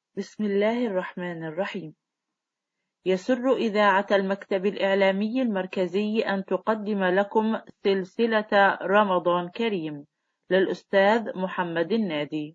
بسم الله الرحمن الرحيم. يسر إذاعة المكتب الإعلامي المركزي أن تقدم لكم سلسلة رمضان كريم للأستاذ محمد النادي.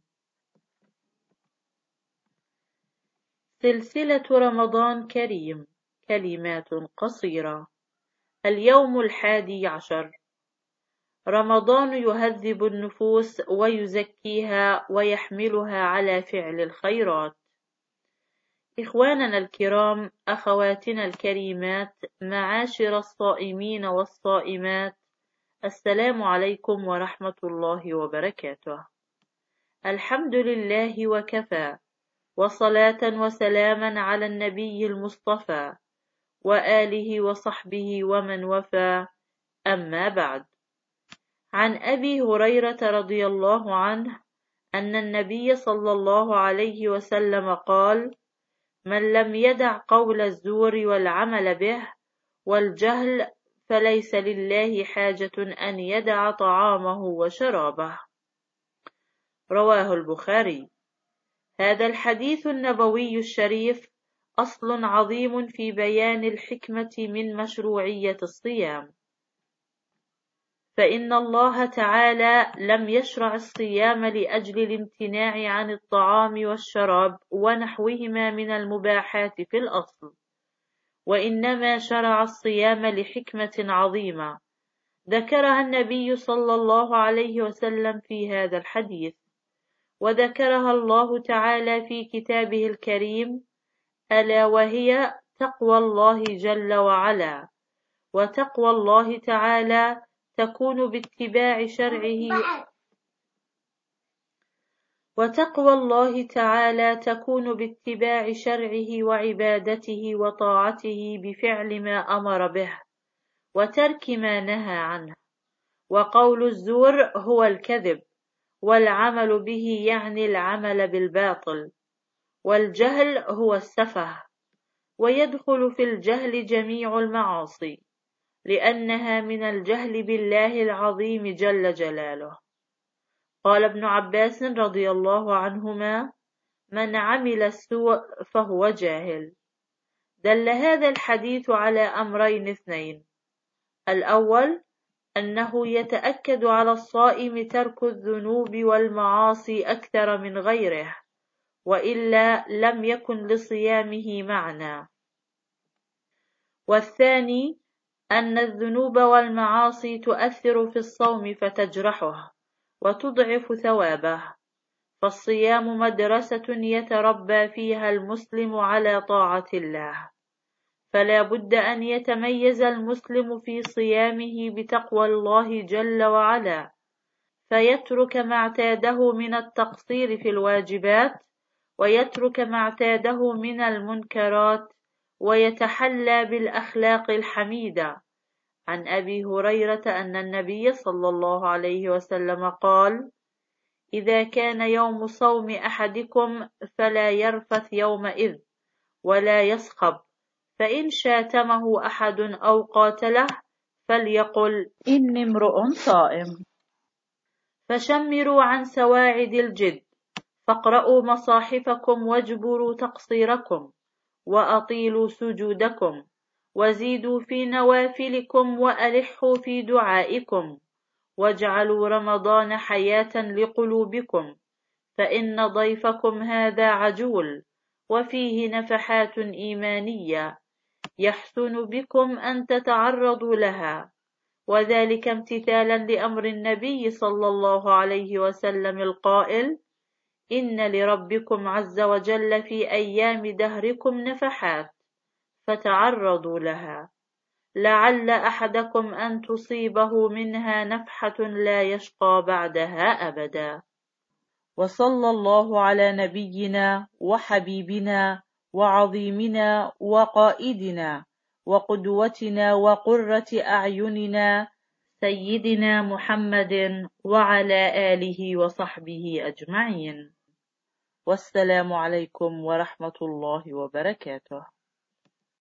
سلسلة رمضان كريم، كلمات قصيرة. اليوم 11. رمضان يهذب النفوس ويزكيها ويحملها على فعل الخيرات. إخواننا الكرام، أخواتنا الكريمات، معاشر الصائمين والصائمات، السلام عليكم ورحمة الله وبركاته. الحمد لله وكفى، وصلاة وسلاما على النبي المصطفى وآله وصحبه ومن وفى، أما بعد. عن أبي هريرة رضي الله عنه أن النبي صلى الله عليه وسلم قال: من لم يدع قول الزور والعمل به والجهل فليس لله حاجة أن يدع طعامه وشرابه. رواه البخاري. هذا الحديث النبوي الشريف أصل عظيم في بيان الحكمة من مشروعية الصيام، فإن الله تعالى لم يشرع الصيام لأجل الامتناع عن الطعام والشراب ونحوهما من المباحات في الأصل، وإنما شرع الصيام لحكمة عظيمة ذكرها النبي صلى الله عليه وسلم في هذا الحديث، وذكرها الله تعالى في كتابه الكريم، ألا وهي تقوى الله جل وعلا. وتقوى الله تعالى تكون باتباع شرعه وعبادته وطاعته بفعل ما أمر به وترك ما نهى عنه. وقول الزور هو الكذب، والعمل به يعني العمل بالباطل، والجهل هو السفه، ويدخل في الجهل جميع المعاصي، لأنها من الجهل بالله العظيم جل جلاله. قال ابن عباس رضي الله عنهما: من عمل السوء فهو جاهل. دل هذا الحديث على أمرين اثنين: الأول أنه يتأكد على الصائم ترك الذنوب والمعاصي أكثر من غيره، وإلا لم يكن لصيامه معنى. والثاني أن الذنوب والمعاصي تؤثر في الصوم فتجرحه وتضعف ثوابه، فالصيام مدرسة يتربى فيها المسلم على طاعة الله، فلا بد أن يتميز المسلم في صيامه بتقوى الله جل وعلا، فيترك ما اعتاده من التقصير في الواجبات، ويترك ما اعتاده من المنكرات، ويتحلى بالأخلاق الحميدة. عن أبي هريرة أن النبي صلى الله عليه وسلم قال: إذا كان يوم صوم أحدكم فلا يرفث يومئذ ولا يصخب، فإن شاتمه أحد أو قاتله فليقل: إني امرؤ صائم. فشمروا عن سواعد الجد، فاقرأوا مصاحفكم واجبروا تقصيركم، وأطيلوا سجودكم، وزيدوا في نوافلكم، وألحوا في دعائكم، واجعلوا رمضان حياة لقلوبكم، فإن ضيفكم هذا عجول، وفيه نفحات إيمانية يحسن بكم أن تتعرضوا لها، وذلك امتثالا لأمر النبي صلى الله عليه وسلم القائل: إن لربكم عز وجل في أيام دهركم نفحات فتعرضوا لها، لعل أحدكم أن تصيبه منها نفحة لا يشقى بعدها أبدا. وصلى الله على نبينا وحبيبنا وعظيمنا وقائدنا وقدوتنا وقرة أعيننا سيدنا محمد وعلى آله وصحبه أجمعين. والسلام عليكم ورحمة الله وبركاته.